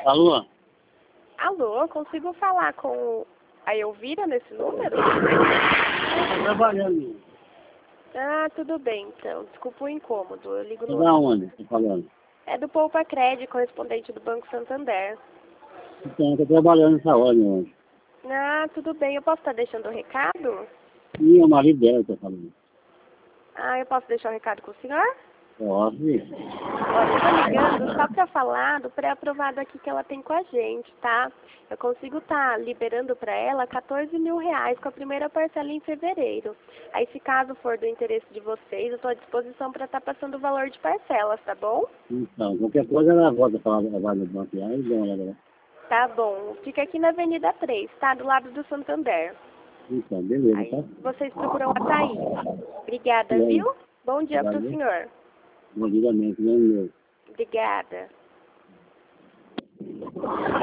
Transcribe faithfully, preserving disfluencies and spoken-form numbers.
Alô? Alô, consigo falar com a Elvira nesse número? Estou trabalhando. Ah, tudo bem, então. Desculpa o incômodo. Eu ligo Você no... vai aonde? Estou falando. É do Poupa Cred, correspondente do Banco Santander. Então, estou trabalhando nessa hora hoje. Ah, tudo bem. Eu posso estar deixando o recado? E o marido dela está falando. Ah, eu posso deixar o recado com o senhor? Posso. Olha, eu tô ligando só para falar do pré-aprovado aqui que ela tem com a gente, tá? Eu consigo estar liberando para ela quatorze mil reais com a primeira parcela em fevereiro. Aí, se caso for do interesse de vocês, eu estou à disposição para estar passando o valor de parcelas, tá bom? Então, qualquer coisa ela volta para falar, vai no banco lá e dá uma olhada lá. Tá bom. Fica aqui na Avenida três, tá? Do lado do Santander. Então, beleza, Aí, tá? vocês procuram a Thaís. Obrigada, E aí? viu? Bom dia pro Obrigado. senhor. Bom dia, mesmo, né, meu? Obrigada.